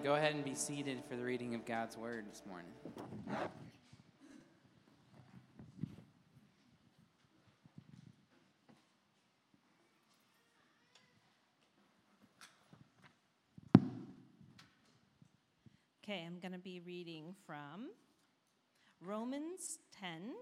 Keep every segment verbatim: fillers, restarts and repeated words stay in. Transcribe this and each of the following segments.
go ahead and be seated for the reading of God's Word this morning. Okay, I'm going to be reading from Romans ten,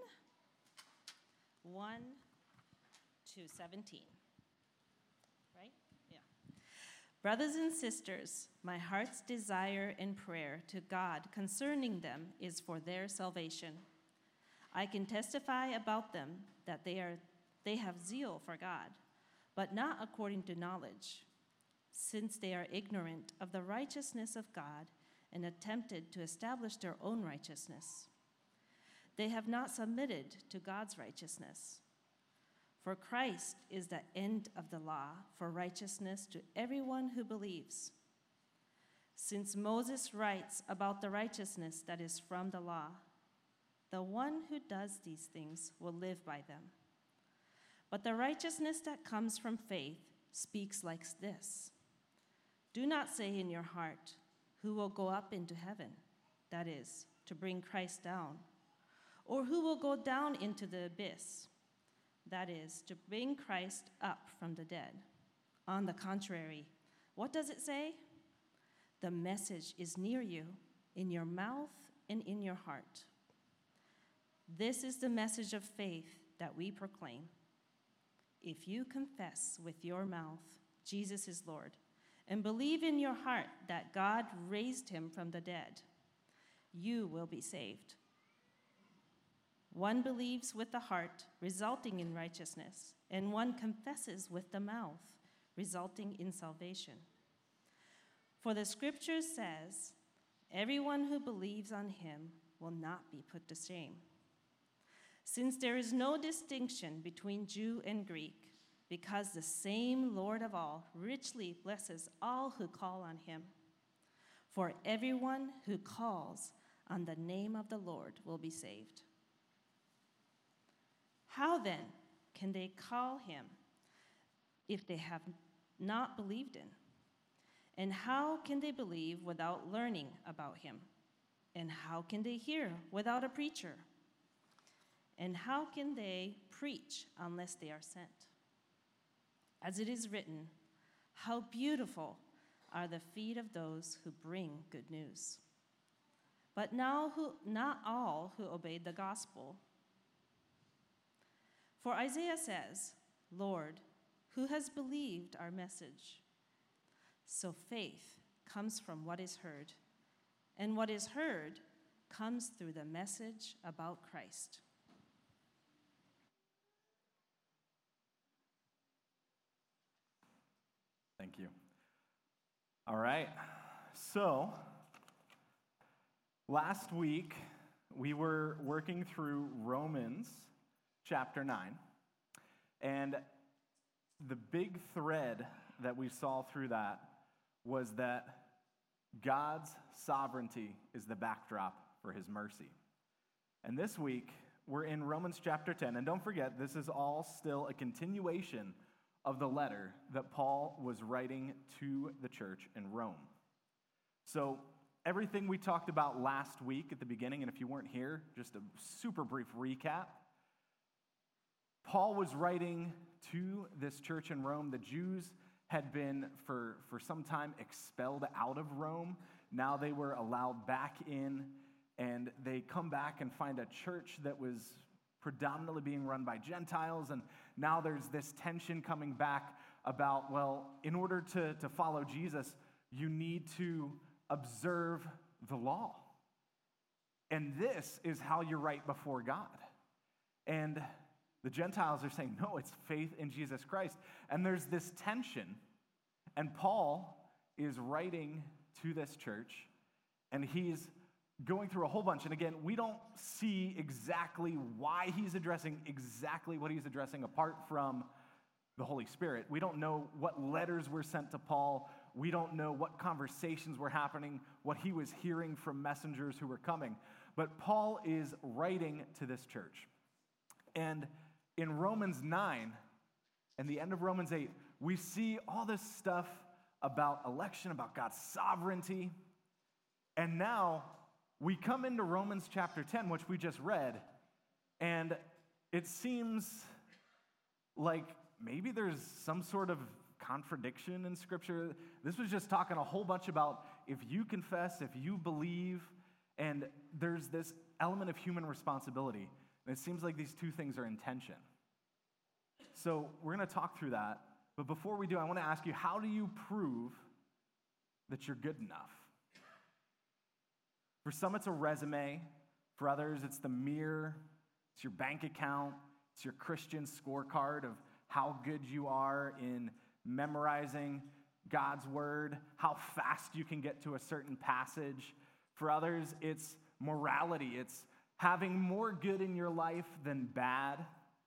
one to seventeen. Right? Yeah. Brothers and sisters, my heart's desire and prayer to God concerning them is for their salvation. I can testify about them that they are they have zeal for God, but not according to knowledge, since they are ignorant of the righteousness of God and attempted to establish their own righteousness. They have not submitted to God's righteousness. For Christ is the end of the law for righteousness to everyone who believes. Since Moses writes about the righteousness that is from the law, the one who does these things will live by them. But the righteousness that comes from faith speaks like this: do not say in your heart, who will go up into heaven, that is, to bring Christ down, or who will go down into the abyss, that is, to bring Christ up from the dead. On the contrary, what does it say? The message is near you, in your mouth and in your heart. This is the message of faith that we proclaim. If you confess with your mouth Jesus is Lord, and believe in your heart that God raised him from the dead, you will be saved. One believes with the heart, resulting in righteousness, and one confesses with the mouth, resulting in salvation. For the scripture says, everyone who believes on him will not be put to shame. Since there is no distinction between Jew and Greek, because the same Lord of all richly blesses all who call on him. For everyone who calls on the name of the Lord will be saved. How then can they call him if they have not believed in? And how can they believe without learning about him? And how can they hear without a preacher? And how can they preach unless they are sent? As it is written, how beautiful are the feet of those who bring good news. But now who, not all who obeyed the gospel. For Isaiah says, Lord, who has believed our message? So faith comes from what is heard, and what is heard comes through the message about Christ. Thank you. All right. So, last week we were working through Romans chapter nine. And the big thread that we saw through that was that God's sovereignty is the backdrop for his mercy. And this week we're in Romans chapter ten. And don't forget, this is all still a continuation of the letter that Paul was writing to the church in Rome. So everything we talked about last week at the beginning, and if you weren't here, just a super brief recap. Paul was writing to this church in Rome. The Jews had been, for, for some time, expelled out of Rome. Now they were allowed back in, and they come back and find a church that was predominantly being run by Gentiles, and now there's this tension coming back about, well, in order to, to follow Jesus, you need to observe the law. And this is how you're right before God. And the Gentiles are saying, no, it's faith in Jesus Christ. And there's this tension, and Paul is writing to this church, and he's going through a whole bunch. And again, we don't see exactly why he's addressing exactly what he's addressing apart from the Holy Spirit. We don't know what letters were sent to Paul. We don't know what conversations were happening, what he was hearing from messengers who were coming. But Paul is writing to this church. And in Romans nine and the end of Romans eight, we see all this stuff about election, about God's sovereignty. And now we come into Romans chapter ten, which we just read, and it seems like maybe there's some sort of contradiction in Scripture. This was just talking a whole bunch about if you confess, if you believe, and there's this element of human responsibility. And it seems like these two things are in tension. So we're going to talk through that. But before we do, I want to ask you, how do you prove that you're good enough? For some, it's a resume. For others, it's the mirror. It's your bank account. It's your Christian scorecard of how good you are in memorizing God's word, how fast you can get to a certain passage. For others, it's morality. It's having more good in your life than bad.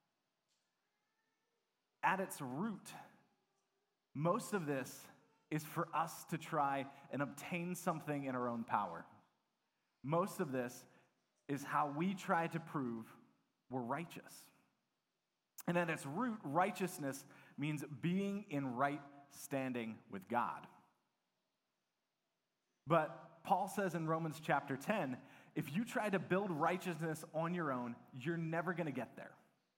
At its root, most of this is for us to try and obtain something in our own power. Most of this is how we try to prove we're righteous. And at its root, righteousness means being in right standing with God. But Paul says in Romans chapter ten, if you try to build righteousness on your own, you're never going to get there.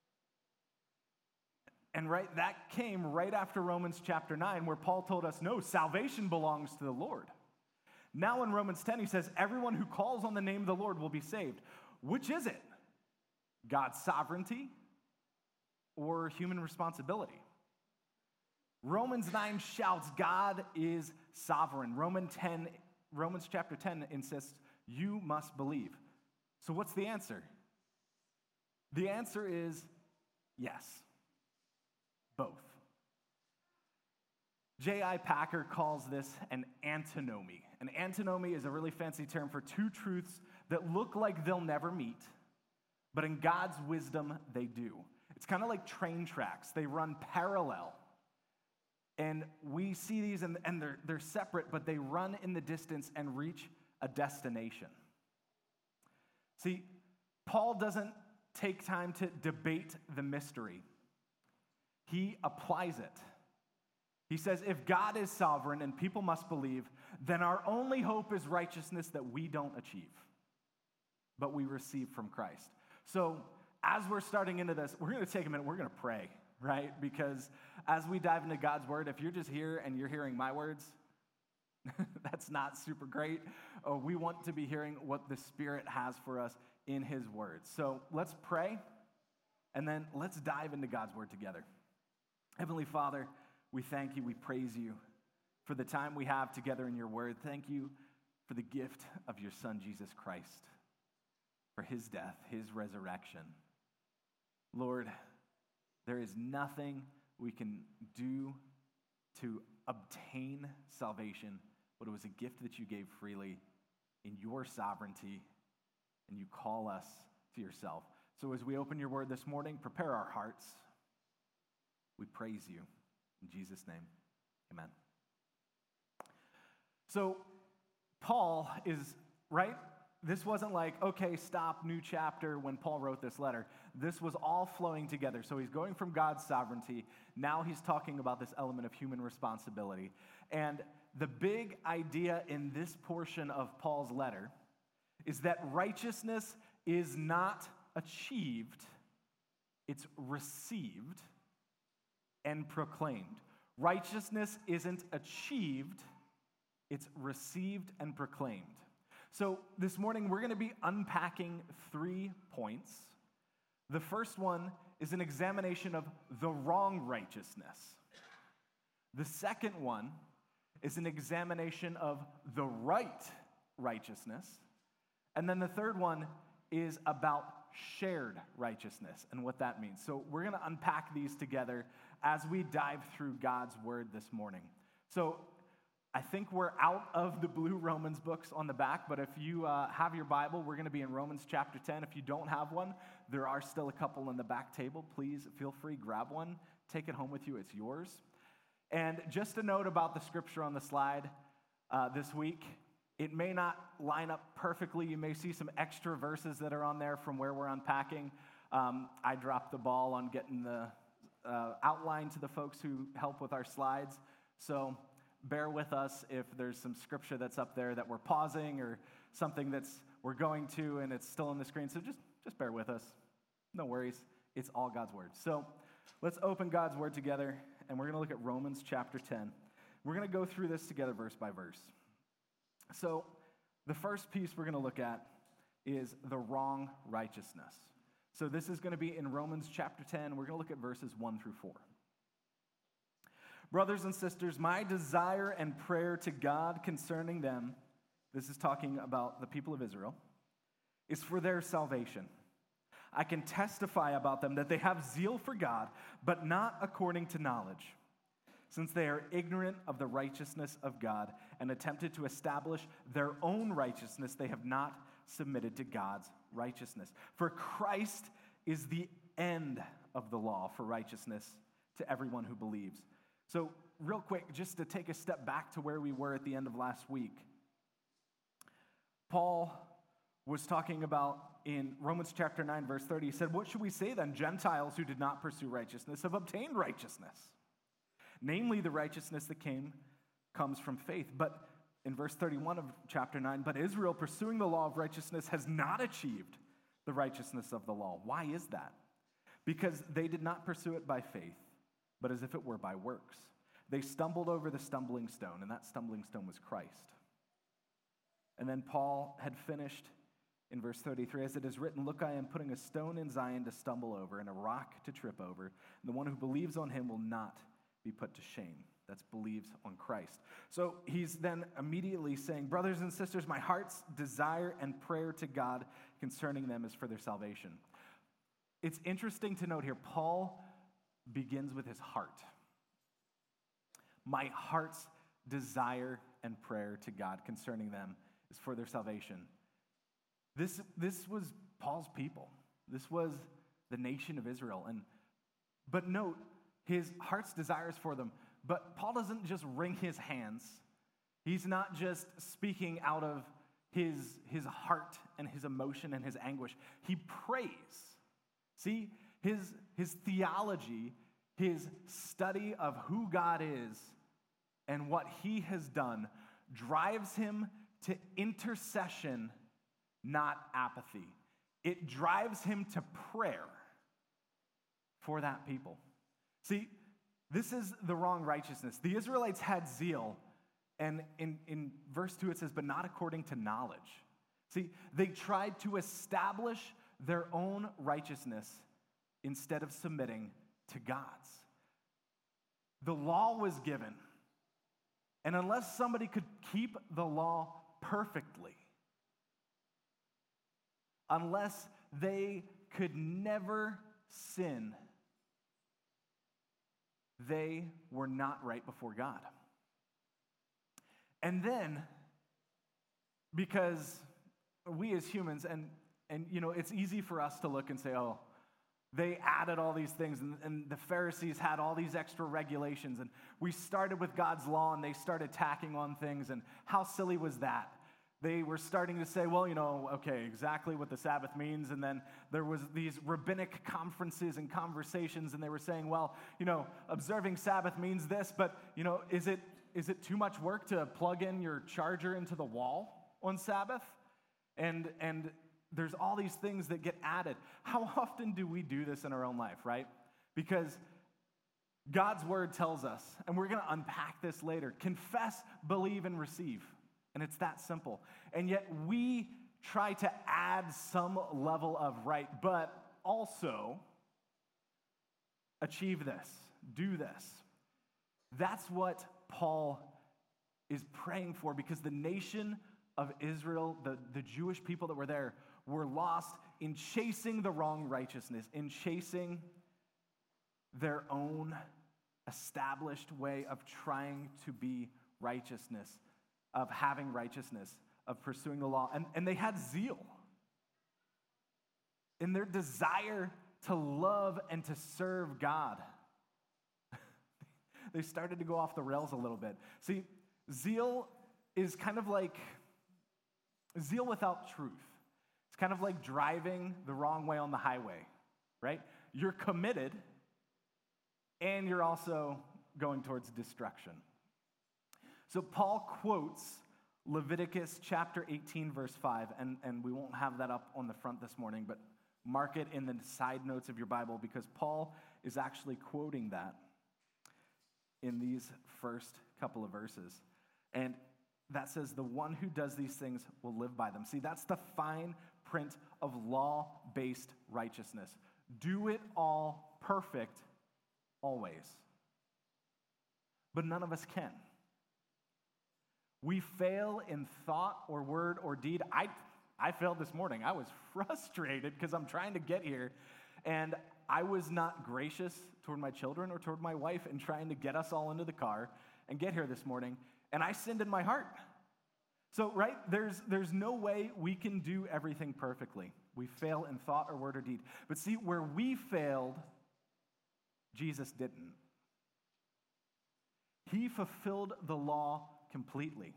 And right, that came right after Romans chapter nine, where Paul told us, no, salvation belongs to the Lord. Now in Romans ten, he says, everyone who calls on the name of the Lord will be saved. Which is it? God's sovereignty or human responsibility? Romans nine shouts, God is sovereign. Romans ten, Romans chapter ten insists, you must believe. So what's the answer? The answer is yes. Both. J I Packer calls this an antinomy. An antinomy is a really fancy term for two truths that look like they'll never meet, but in God's wisdom, they do. It's kind of like train tracks. They run parallel. And we see these, and, and they're, they're separate, but they run in the distance and reach a destination. See, Paul doesn't take time to debate the mystery. He applies it. He says, if God is sovereign and people must believe, then our only hope is righteousness that we don't achieve, but we receive from Christ. So as we're starting into this, we're going to take a minute, we're going to pray, right? Because as we dive into God's word, if you're just here and you're hearing my words, that's not super great. Oh, we want to be hearing what the Spirit has for us in his word. So let's pray, and then let's dive into God's word together. Heavenly Father, we thank you, we praise you for the time we have together in your word. Thank you for the gift of your Son, Jesus Christ, for his death, his resurrection. Lord, there is nothing we can do to obtain salvation, but it was a gift that you gave freely in your sovereignty, and you call us to yourself. So as we open your word this morning, prepare our hearts. We praise you. In Jesus' name, amen. So Paul is, right? This wasn't like, okay, stop, new chapter when Paul wrote this letter. This was all flowing together. So he's going from God's sovereignty. Now he's talking about this element of human responsibility. And the big idea in this portion of Paul's letter is that righteousness is not achieved, it's received and proclaimed. Righteousness isn't achieved, it's received and proclaimed. So this morning, we're going to be unpacking three points. The first one is an examination of the wrong righteousness. The second one is an examination of the right righteousness. And then the third one is about shared righteousness and what that means. So we're going to unpack these together as we dive through God's word this morning. So I think we're out of the blue Romans books on the back, but if you uh, have your Bible, we're going to be in Romans chapter ten. If you don't have one, there are still a couple on the back table. Please feel free, grab one, take it home with you. It's yours. And just a note about the scripture on the slide uh, this week. It may not line up perfectly. You may see some extra verses that are on there from where we're unpacking. Um, I dropped the ball on getting the uh, outline to the folks who help with our slides. So bear with us if there's some scripture that's up there that we're pausing or something that's we're going to and it's still on the screen. So just, just bear with us. No worries. It's all God's word. So let's open God's word together, and we're going to look at Romans chapter ten. We're going to go through this together verse by verse. So the first piece we're going to look at is the wrong righteousness. So this is going to be in Romans chapter ten. We're going to look at verses one through four. Brothers and sisters, my desire and prayer to God concerning them, this is talking about the people of Israel, is for their salvation. I can testify about them that they have zeal for God, but not according to knowledge, since they are ignorant of the righteousness of God and attempted to establish their own righteousness. They have not submitted to God's righteousness. For Christ is the end of the law for righteousness to everyone who believes. So real quick, just to take a step back to where we were at the end of last week, Paul was talking about in Romans chapter nine, verse thirty, he said, what should we say then? Gentiles who did not pursue righteousness have obtained righteousness, namely the righteousness that came comes from faith. But in verse thirty-one of chapter nine, but Israel pursuing the law of righteousness has not achieved the righteousness of the law. Why is that? Because they did not pursue it by faith, but as if it were by works. They stumbled over the stumbling stone, and that stumbling stone was Christ. And then Paul had finished in verse thirty-three, as it is written, look, I am putting a stone in Zion to stumble over and a rock to trip over. And the one who believes on him will not be put to shame. That's believes on Christ. So he's then immediately saying, brothers and sisters, my heart's desire and prayer to God concerning them is for their salvation. It's interesting to note here, Paul begins with his heart. My heart's desire and prayer to God concerning them is for their salvation. This, this was Paul's people. This was the nation of Israel. And but note, his heart's desires for them. But Paul doesn't just wring his hands. He's not just speaking out of his, his heart and his emotion and his anguish. He prays. See, his, his theology, his study of who God is and what he has done drives him to intercession, not apathy. It drives him to prayer for that people. See, this is the wrong righteousness. The Israelites had zeal, and in, in verse two it says, but not according to knowledge. See, they tried to establish their own righteousness instead of submitting to God's. The law was given, and unless somebody could keep the law perfectly, unless they could never sin, they were not right before God. And then, because we as humans, and, and you know, it's easy for us to look and say, oh, they added all these things, and, and the Pharisees had all these extra regulations, and we started with God's law, and they started tacking on things, and how silly was that? They were starting to say, well, you know, okay, exactly what the Sabbath means. And then there was these rabbinic conferences and conversations, and they were saying, well, you know, observing Sabbath means this, but, you know, is it is it too much work to plug in your charger into the wall on Sabbath? And and there's all these things that get added. How often do we do this in our own life, right? Because God's word tells us, and we're going to unpack this later, confess, believe, and receive. And it's that simple. And yet we try to add some level of right, but also achieve this, do this. That's what Paul is praying for, because the nation of Israel, the, the Jewish people that were there, were lost in chasing the wrong righteousness, in chasing their own established way of trying to be righteousness, of having righteousness, of pursuing the law. And, and they had zeal in their desire to love and to serve God. They started to go off the rails a little bit. See, zeal is kind of like zeal without truth. It's kind of like driving the wrong way on the highway, right? You're committed, and you're also going towards destruction. So Paul quotes Leviticus chapter eighteen, verse five, and, and we won't have that up on the front this morning, but mark it in the side notes of your Bible because Paul is actually quoting that in these first couple of verses. And that says, the one who does these things will live by them. See, that's the fine print of law-based righteousness. Do it all perfect, always. But none of us can. We fail in thought or word or deed. I, I failed this morning. I was frustrated because I'm trying to get here, and I was not gracious toward my children or toward my wife in trying to get us all into the car and get here this morning, and I sinned in my heart. So, right, there's, there's no way we can do everything perfectly. We fail in thought or word or deed. But see, where we failed, Jesus didn't. He fulfilled the law completely.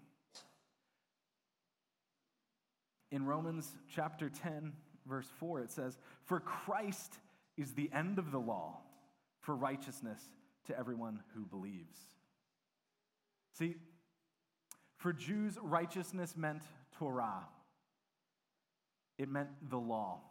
In Romans chapter ten, verse four, it says, "For Christ is the end of the law for righteousness to everyone who believes." See, for Jews, righteousness meant Torah. It meant the law.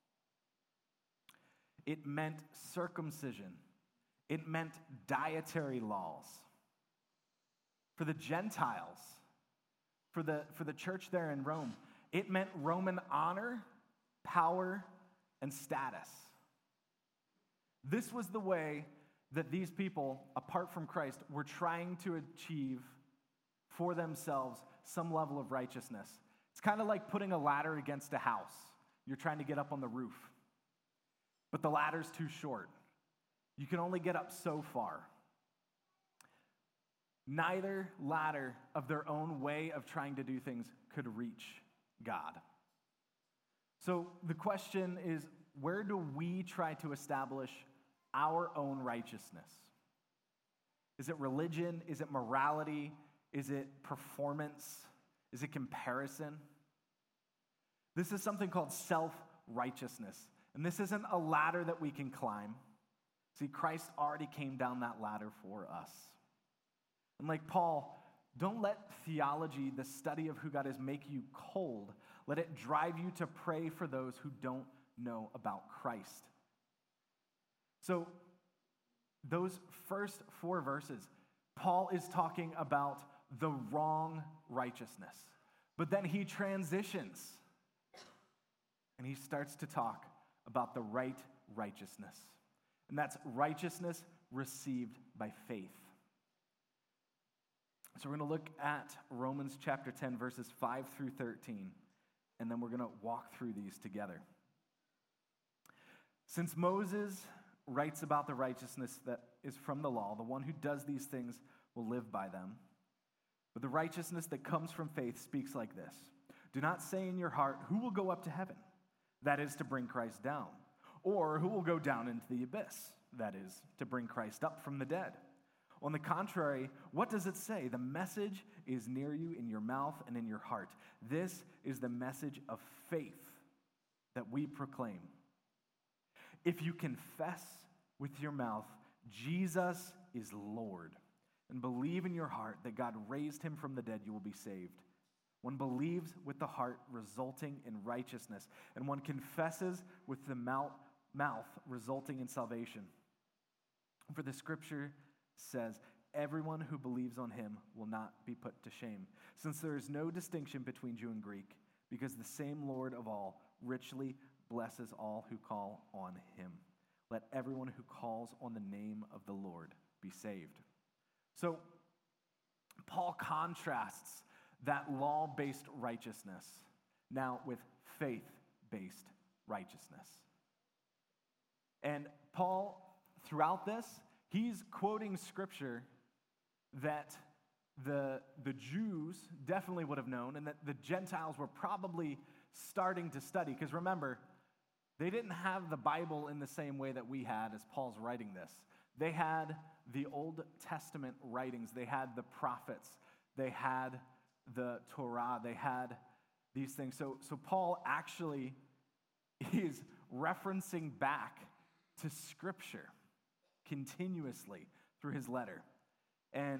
It meant circumcision. It meant dietary laws. For the Gentiles, for the, for the church there in Rome, it meant Roman honor, power, and status. This was the way that these people, apart from Christ, were trying to achieve for themselves some level of righteousness. It's kind of like putting a ladder against a house. You're trying to get up on the roof, but the ladder's too short. You can only get up so far. Neither ladder of their own way of trying to do things could reach God. So the question is, where do we try to establish our own righteousness? Is it religion? Is it morality? Is it performance? Is it comparison? This is something called self-righteousness. And this isn't a ladder that we can climb. See, Christ already came down that ladder for us. And like Paul, don't let theology, the study of who God is, make you cold. Let it drive you to pray for those who don't know about Christ. So, those first four verses, Paul is talking about the wrong righteousness. But then he transitions and he starts to talk about the right righteousness. And that's righteousness received by faith. So we're going to look at Romans chapter ten, verses five through thirteen, and then we're going to walk through these together. Since Moses writes about the righteousness that is from the law, the one who does these things will live by them. But the righteousness that comes from faith speaks like this: do not say in your heart, who will go up to heaven? That is to bring Christ down. Or who will go down into the abyss? That is to bring Christ up from the dead. On the contrary, what does it say? The message is near you, in your mouth and in your heart. This is the message of faith that we proclaim. If you confess with your mouth Jesus is Lord and believe in your heart that God raised him from the dead, you will be saved. One believes with the heart, resulting in righteousness, and one confesses with the mouth, mouth resulting in salvation. For the scripture says, everyone who believes on him will not be put to shame, since there is no distinction between Jew and Greek, because the same Lord of all richly blesses all who call on him. Let everyone who calls on the name of the Lord be saved. So, Paul contrasts that law-based righteousness now with faith-based righteousness. And Paul, throughout this, he's quoting scripture that the, the Jews definitely would have known and that the Gentiles were probably starting to study. Because remember, they didn't have the Bible in the same way that we had as Paul's writing this. They had the Old Testament writings. They had the prophets. They had the Torah. They had these things. So, so Paul actually is referencing back to Scripture continuously through his letter. And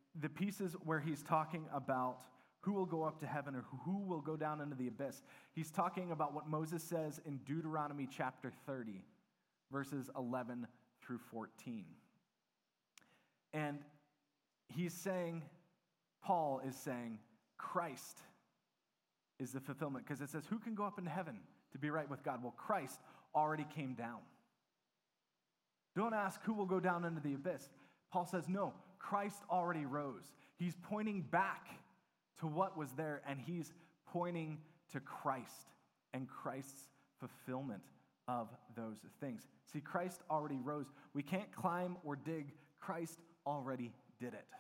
the pieces where he's talking about who will go up to heaven or who will go down into the abyss, he's talking about what Moses says in Deuteronomy chapter thirty, verses eleven through fourteen. And he's saying, Paul is saying, Christ is the fulfillment. Because it says, who can go up into heaven to be right with God? Well, Christ already came down. Don't ask who will go down into the abyss. Paul says, no, Christ already rose. He's pointing back to what was there, and he's pointing to Christ and Christ's fulfillment of those things. See, Christ already rose. We can't climb or dig. Christ already did it.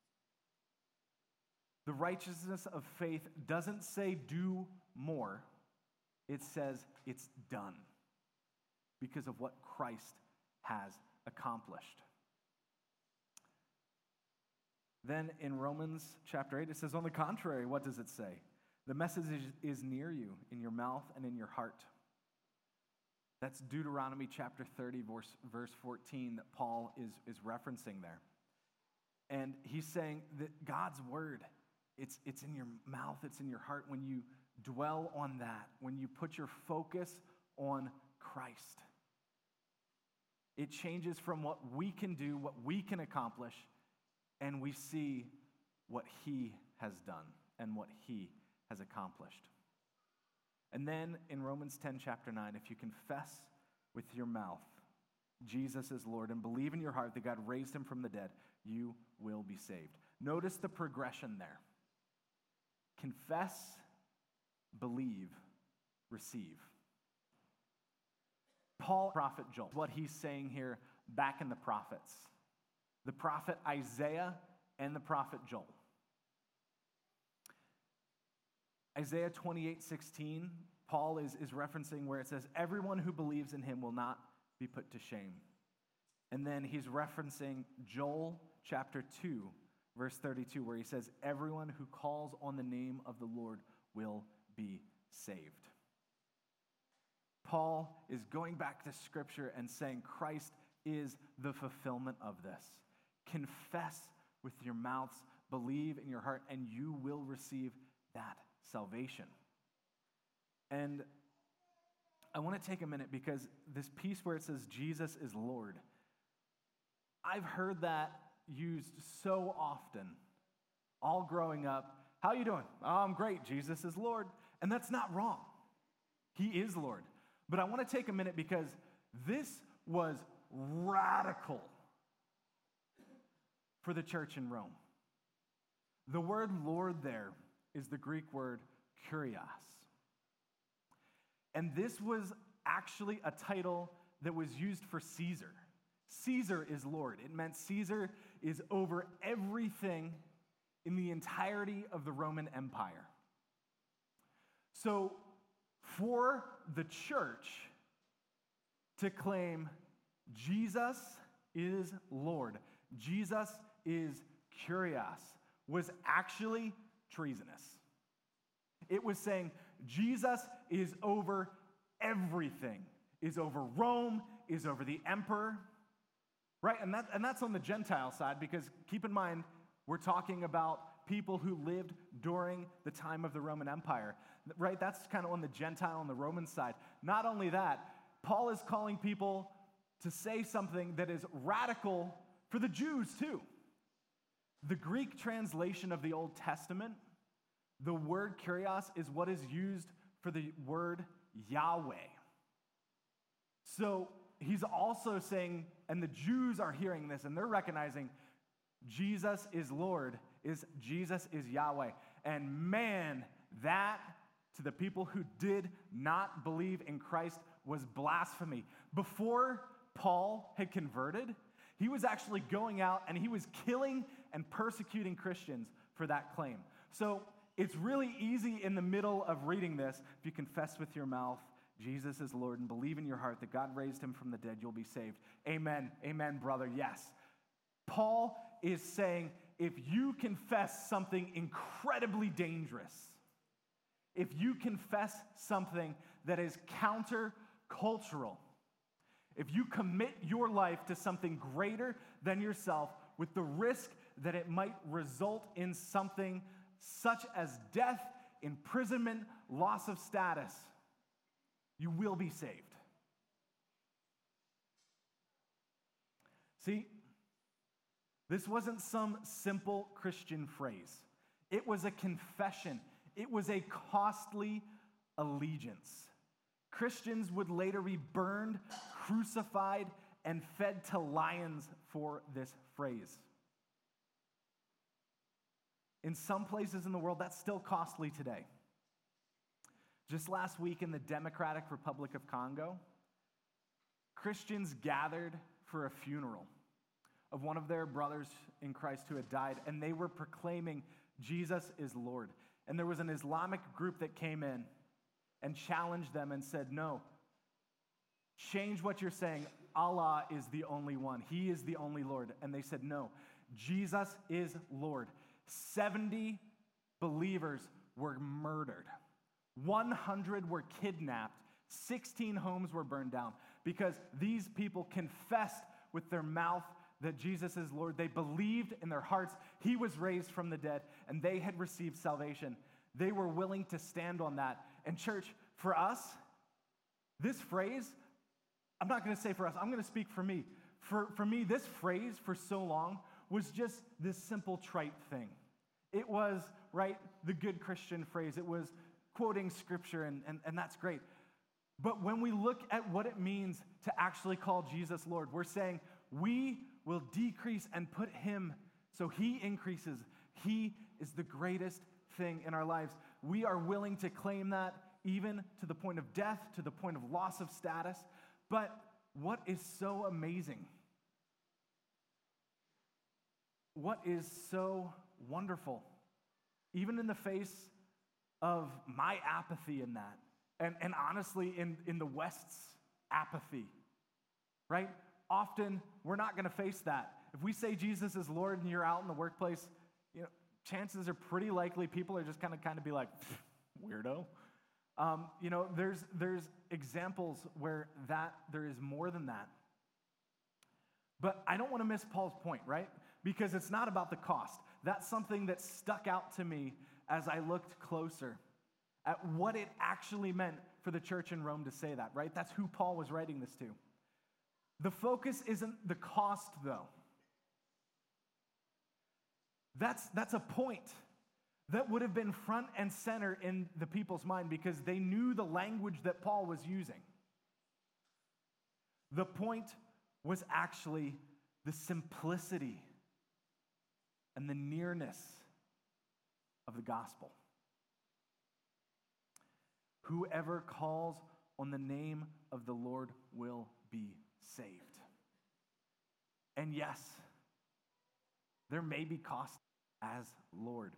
The righteousness of faith doesn't say do more. It says it's done because of what Christ has accomplished. Then in Romans chapter eight, it says, on the contrary, what does it say? The message is, is near you, in your mouth and in your heart. That's Deuteronomy chapter thirty, verse, verse fourteen that Paul is, is referencing there. And he's saying that God's word, it's, it's in your mouth, it's in your heart. When you dwell on that, when you put your focus on Christ, it changes from what we can do, what we can accomplish, and we see what he has done and what he has accomplished. And then in Romans ten, chapter nine, if you confess with your mouth Jesus is Lord and believe in your heart that God raised him from the dead, you will be saved. Notice the progression there. Confess, believe, receive. Paul, prophet Joel, what he's saying here back in the prophets. The prophet Isaiah and the prophet Joel. Isaiah twenty-eight sixteen, Paul is, is referencing where it says, everyone who believes in him will not be put to shame. And then he's referencing Joel chapter two, verse thirty-two, where he says, everyone who calls on the name of the Lord will be saved. Paul is going back to Scripture and saying Christ is the fulfillment of this. Confess with your mouths, believe in your heart, and you will receive that salvation. And I want to take a minute because this piece where it says Jesus is Lord, I've heard that used so often, all growing up. How you doing? Oh, I'm great. Jesus is Lord. And that's not wrong. He is Lord. But I want to take a minute because this was radical for the church in Rome. The word Lord there is the Greek word kurios. And this was actually a title that was used for Caesar. Caesar is Lord. It meant Caesar is over everything in the entirety of the Roman Empire. So for the church to claim Jesus is Lord, Jesus is kurios, was actually treasonous. It was saying Jesus is over everything, is over Rome, is over the emperor, right? And, that, and that's on the Gentile side because keep in mind, we're talking about people who lived during the time of the Roman Empire, right? That's kind of on the Gentile and the Roman side. Not only that, Paul is calling people to say something that is radical for the Jews too. The Greek translation of the Old Testament, the word kurios is what is used for the word Yahweh. So he's also saying, and the Jews are hearing this and they're recognizing Jesus is Lord, is Jesus is Yahweh. And man, that to the people who did not believe in Christ was blasphemy. Before Paul had converted, he was actually going out and he was killing and persecuting Christians for that claim. So it's really easy in the middle of reading this, if you confess with your mouth Jesus is Lord and believe in your heart that God raised him from the dead, you'll be saved. Amen, amen, brother, yes. Paul is saying if you confess something incredibly dangerous, if you confess something that is counter-cultural, if you commit your life to something greater than yourself with the risk that it might result in something such as death, imprisonment, loss of status, you will be saved. See, this wasn't some simple Christian phrase. It was a confession. It was a costly allegiance. Christians would later be burned, crucified, and fed to lions for this phrase. In some places in the world, that's still costly today. Just last week in the Democratic Republic of Congo, Christians gathered for a funeral of one of their brothers in Christ who had died, and they were proclaiming Jesus is Lord. And there was an Islamic group that came in and challenged them and said, no, change what you're saying. Allah is the only one. He is the only Lord. And they said, no, Jesus is Lord. seventy believers were murdered. one hundred were kidnapped. sixteen homes were burned down because these people confessed with their mouth that Jesus is Lord. They believed in their hearts he was raised from the dead, and they had received salvation. They were willing to stand on that. And church, for us, this phrase, I'm not going to say for us, I'm going to speak for me. For, for me, this phrase for so long was just this simple trite thing. It was, right, the good Christian phrase. It was quoting scripture, and, and, and that's great. But when we look at what it means to actually call Jesus Lord, we're saying we will decrease and put him so he increases. He is the greatest thing in our lives. We are willing to claim that even to the point of death, to the point of loss of status. But what is so amazing, what is so wonderful, even in the face of my apathy in that, and, and honestly in, in the West's apathy, right? Often we're not going to face that. If we say Jesus is Lord and you're out in the workplace, you know, chances are pretty likely people are just kind of kind of be like, weirdo. Um, you know, there's there's examples where that there is more than that. But I don't want to miss Paul's point, right? Because it's not about the cost. That's something that stuck out to me as I looked closer at what it actually meant for the church in Rome to say that, right? That's who Paul was writing this to. The focus isn't the cost, though. That's, that's a point that would have been front and center in the people's mind because they knew the language that Paul was using. The point was actually the simplicity and the nearness of the gospel. Whoever calls on the name of the Lord will be saved. And yes, there may be cost as Lord,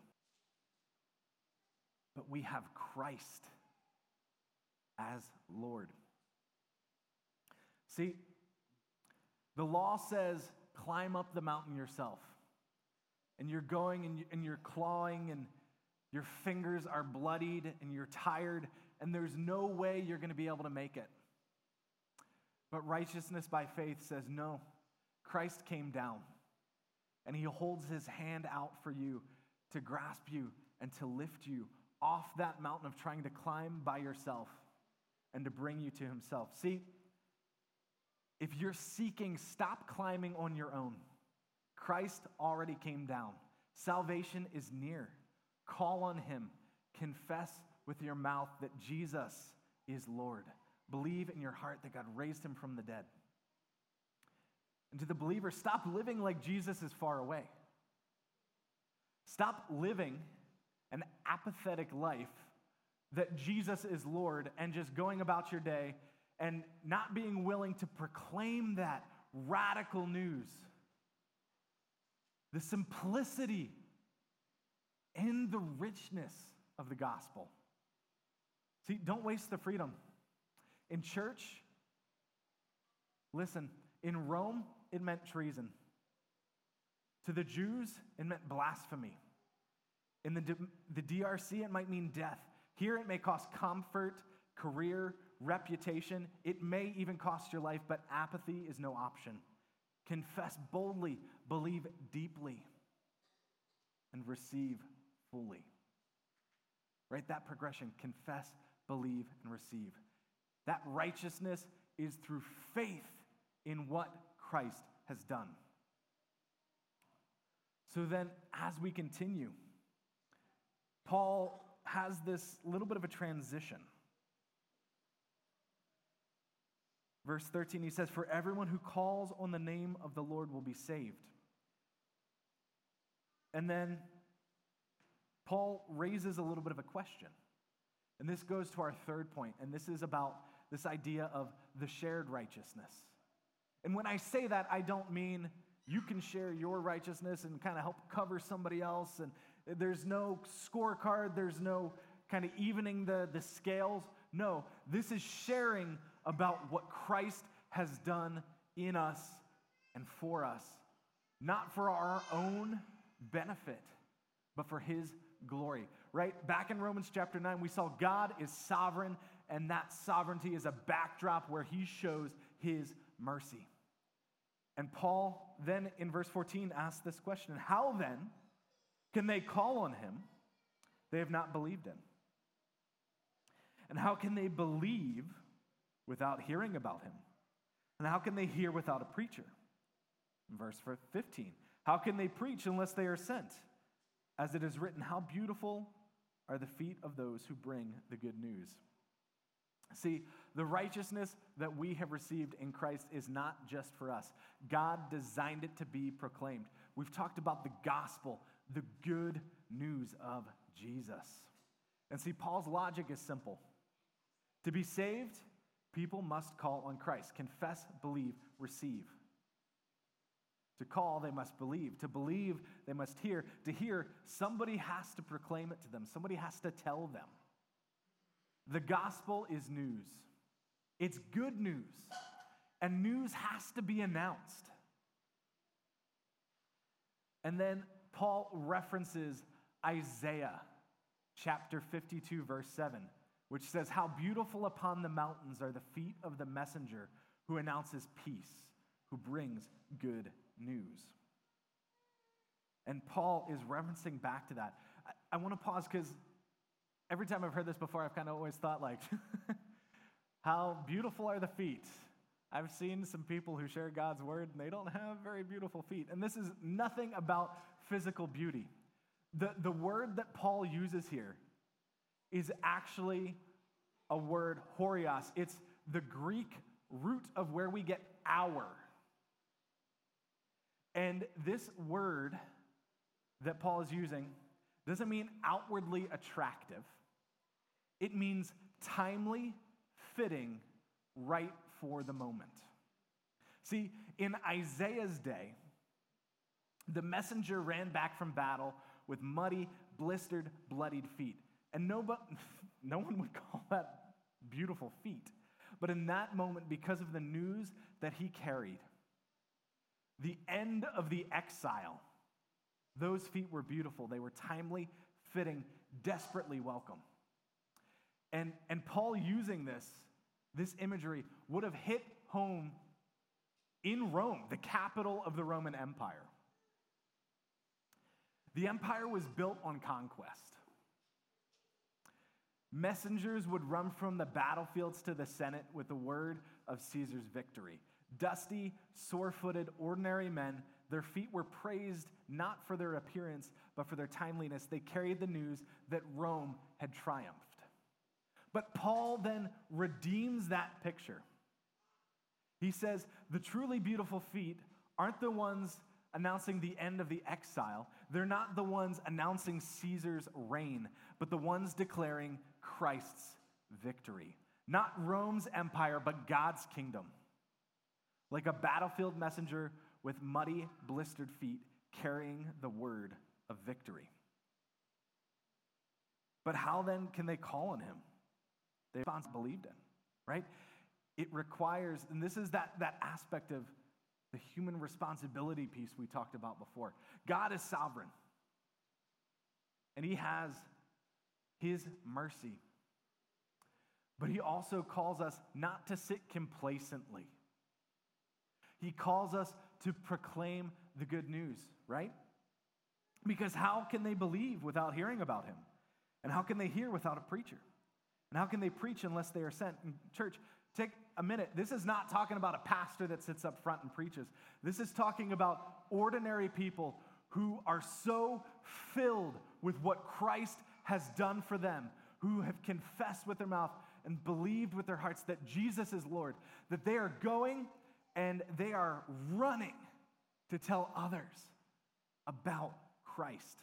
but we have Christ as Lord. See, the law says, climb up the mountain yourself. And you're going and, you, and you're clawing and your fingers are bloodied and you're tired and there's no way you're going to be able to make it. But righteousness by faith says, no, Christ came down and he holds his hand out for you to grasp you and to lift you off that mountain of trying to climb by yourself and to bring you to himself. See, if you're seeking, stop climbing on your own. Christ already came down. Salvation is near. Call on him. Confess with your mouth that Jesus is Lord. Believe in your heart that God raised him from the dead. And to the believer, stop living like Jesus is far away. Stop living an apathetic life that Jesus is Lord and just going about your day and not being willing to proclaim that radical news. The simplicity and the richness of the gospel. See, don't waste the freedom. In church, listen, in Rome, it meant treason. To the Jews, it meant blasphemy. In the, D- the D R C, it might mean death. Here, it may cost comfort, career, reputation. It may even cost your life, but apathy is no option. Confess boldly, believe deeply. and receive fully. Right? That progression, confess, believe, and receive. That righteousness is through faith in what Christ has done. So then, as we continue, Paul has this little bit of a transition. Verse thirteen, he says, "For everyone who calls on the name of the Lord will be saved." And then Paul raises a little bit of a question. And this goes to our third point, and this is about this idea of the shared righteousness. And when I say that, I don't mean you can share your righteousness and kind of help cover somebody else, and there's no scorecard, there's no kind of evening the, the scales. No, this is sharing about what Christ has done in us and for us, not for our own benefit, but for his glory, right? Back in Romans chapter nine, we saw God is sovereign, and that sovereignty is a backdrop where he shows his mercy. And Paul then in verse fourteen asks this question: how then can they call on him they have not believed in? And how can they believe without hearing about him? And how can they hear without a preacher? In verse fifteen, how can they preach unless they are sent? As it is written, how beautiful are the feet of those who bring the good news. See, the righteousness that we have received in Christ is not just for us. God designed it to be proclaimed. We've talked about the gospel, the good news of Jesus. And see, Paul's logic is simple. To be saved, people must call on Christ. Confess, believe, receive. To call, they must believe. To believe, they must hear. To hear, somebody has to proclaim it to them. Somebody has to tell them. The gospel is news. It's good news. And news has to be announced. And then Paul references Isaiah chapter fifty-two, verse seven, which says, how beautiful upon the mountains are the feet of the messenger who announces peace, who brings good news. And Paul is referencing back to that. I, I want to pause because every time I've heard this before, I've kind of always thought like, how beautiful are the feet? I've seen some people who share God's word and they don't have very beautiful feet. And this is nothing about physical beauty. The, the word that Paul uses here is actually a word, horios. It's the Greek root of where we get our. And this word that Paul is using doesn't mean outwardly attractive. It means timely, fitting, right for the moment. See, in Isaiah's day, the messenger ran back from battle with muddy, blistered, bloodied feet. And no, but, no one would call that beautiful feet. But in that moment, because of the news that he carried, the end of the exile, those feet were beautiful. They were timely, fitting, desperately welcome. And, and Paul using this, this imagery would have hit home in Rome, the capital of the Roman Empire. The empire was built on conquest. Messengers would run from the battlefields to the Senate with the word of Caesar's victory. Dusty, sore-footed, ordinary men, their feet were praised not for their appearance, but for their timeliness. They carried the news that Rome had triumphed. But Paul then redeems that picture. He says, the truly beautiful feet aren't the ones announcing the end of the exile. They're not the ones announcing Caesar's reign, but the ones declaring Christ's victory. Not Rome's empire, but God's kingdom. Like a battlefield messenger with muddy, blistered feet carrying the word of victory. But how then can they call on him? They once believed in, right? It requires, and this is that, that aspect of the human responsibility piece we talked about before. God is sovereign, and he has his mercy. But he also calls us not to sit complacently. He calls us to proclaim the good news, right? Because how can they believe without hearing about him? And how can they hear without a preacher? And how can they preach unless they are sent? And church, take a minute. This is not talking about a pastor that sits up front and preaches. This is talking about ordinary people who are so filled with what Christ has done for them, who have confessed with their mouth and believed with their hearts that Jesus is Lord, that they are going and they are running to tell others about Christ.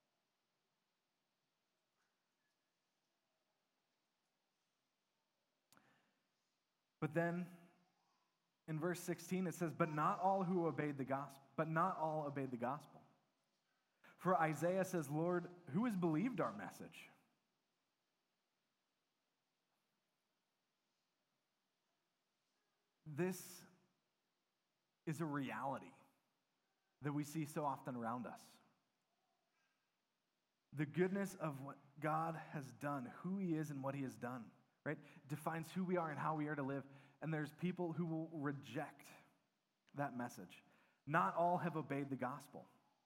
But then in verse sixteen it says, but not all who obeyed the gospel, but not all obeyed the gospel. For Isaiah says, Lord, who has believed our message? This is a reality that we see so often around us. The goodness of what God has done, who he is and what he has done, right? Defines who we are and how we are to live. And there's people who will reject that message. Not all have obeyed the gospel.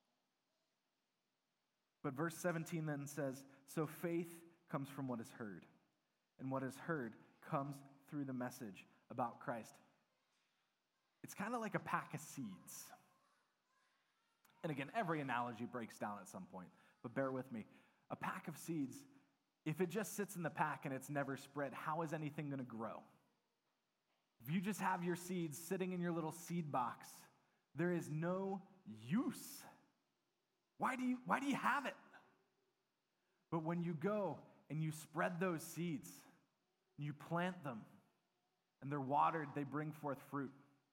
But verse seventeen then says, so faith comes from what is heard. And what is heard comes through the message about Christ. It's kind of like a pack of seeds. And again, every analogy breaks down at some point, but bear with me. A pack of seeds, if it just sits in the pack and it's never spread, how is anything going to grow? If you just have your seeds sitting in your little seed box, there is no use. Why do you, why do you have it? But when you go and you spread those seeds, and you plant them, and they're watered, they bring forth fruit.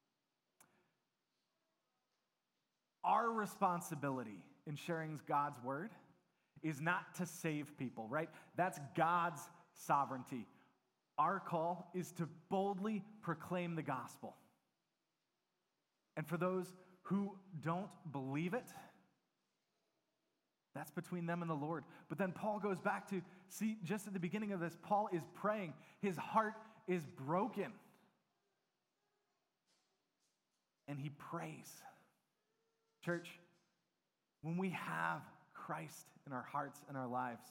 Our responsibility in sharing God's word is not to save people, right? That's God's sovereignty. Our call is to boldly proclaim the gospel. And for those who don't believe it, that's between them and the Lord. But then Paul goes back to, see, just at the beginning of this, Paul is praying. His heart is broken. And he prays. Church, when we have Christ in our hearts and our lives,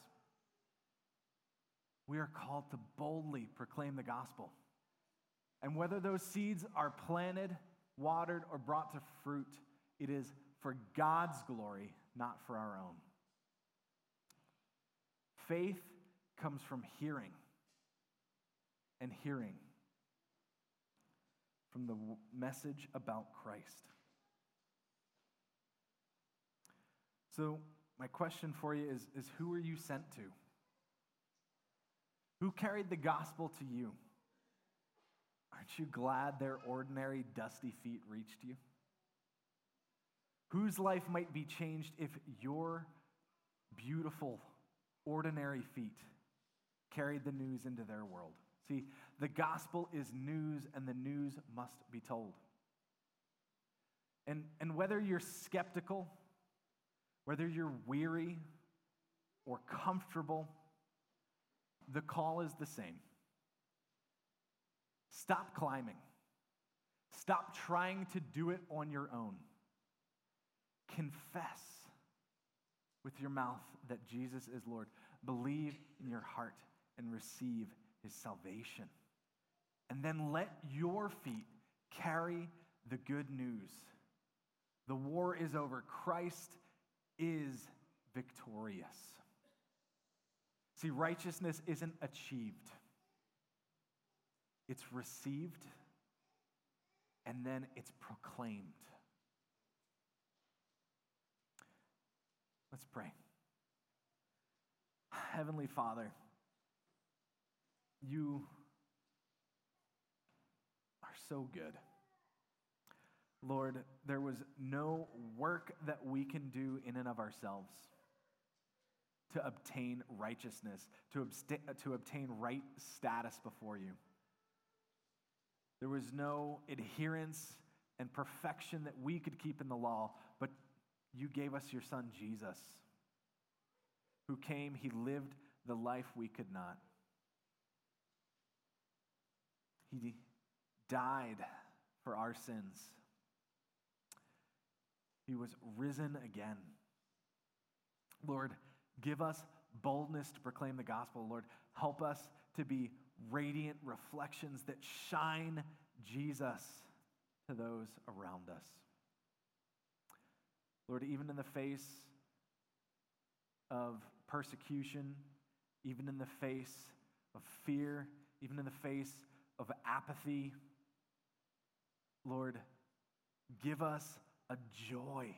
we are called to boldly proclaim the gospel. And whether those seeds are planted, watered, or brought to fruit, it is for God's glory, not for our own. Faith comes from hearing, and hearing from the message about Christ. So my question for you is, is who are you sent to? Who carried the gospel to you? Aren't you glad their ordinary, dusty feet reached you? Whose life might be changed if your beautiful, ordinary feet carried the news into their world? See, the gospel is news, and the news must be told. And, and whether you're skeptical, whether you're weary or comfortable, the call is the same. Stop climbing. Stop trying to do it on your own. Confess with your mouth that Jesus is Lord. Believe in your heart and receive his salvation. And then let your feet carry the good news. The war is over. Christ is victorious. See, righteousness isn't achieved. It's received, and then it's proclaimed. Let's pray. Heavenly Father, you are so good. Lord, there was no work that we can do in and of ourselves to obtain righteousness, to, absta- to obtain right status before you. There was no adherence and perfection that we could keep in the law, but you gave us your son, Jesus, who came, he lived the life we could not. He died for our sins. He was risen again. Lord, give us boldness to proclaim the gospel. Lord, help us to be radiant reflections that shine Jesus to those around us. Lord, even in the face of persecution, even in the face of fear, even in the face of apathy, Lord, give us a joy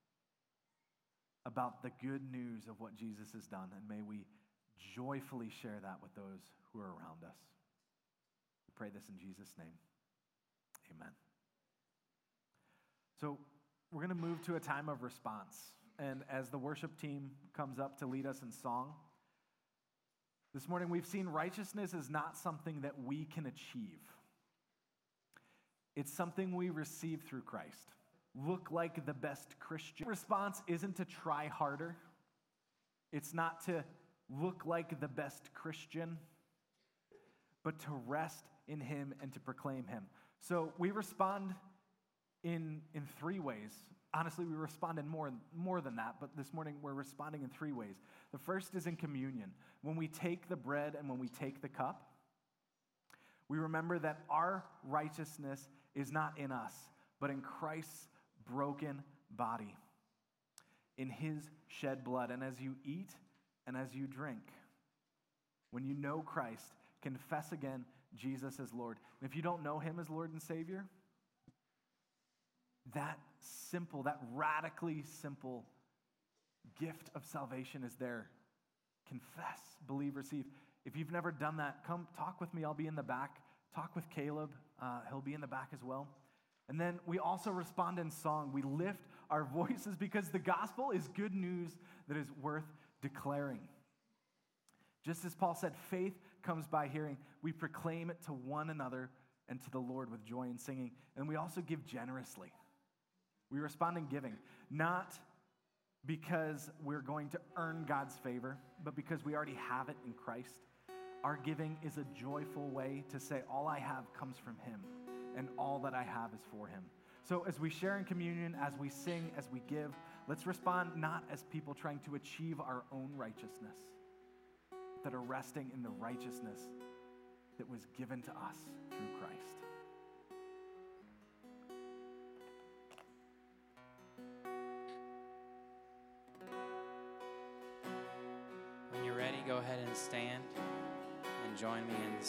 about the good news of what Jesus has done, and may we joyfully share that with those who are around us. We pray this in Jesus' name. Amen. So we're going to move to a time of response. And as the worship team comes up to lead us in song, this morning we've seen righteousness is not something that we can achieve. It's something we receive through Christ. Look like the best Christian. Response isn't to try harder. It's not to look like the best Christian, but to rest in him and to proclaim him. So we respond in, in three ways. Honestly, we respond in more, more than that, but this morning we're responding in three ways. The first is in communion. When we take the bread and when we take the cup, we remember that our righteousness is not in us, but in Christ's broken body, in his shed blood. And as you eat and as you drink, when you know Christ, confess again Jesus as Lord. And if you don't know him as Lord and Savior, that simple, that radically simple gift of salvation is there. Confess, believe, receive. If you've never done that, come talk with me. I'll be in the back. Talk with Caleb. Uh, he'll be in the back as well. And then we also respond in song. We lift our voices because the gospel is good news that is worth declaring. Just as Paul said, faith comes by hearing. We proclaim it to one another and to the Lord with joy and singing. And we also give generously. We respond in giving, not because we're going to earn God's favor, but because we already have it in Christ. Our giving is a joyful way to say, all I have comes from him, and all that I have is for him. So as we share in communion, as we sing, as we give, let's respond not as people trying to achieve our own righteousness, that are resting in the righteousness that was given to us through Christ. When you're ready, go ahead and stand and join me in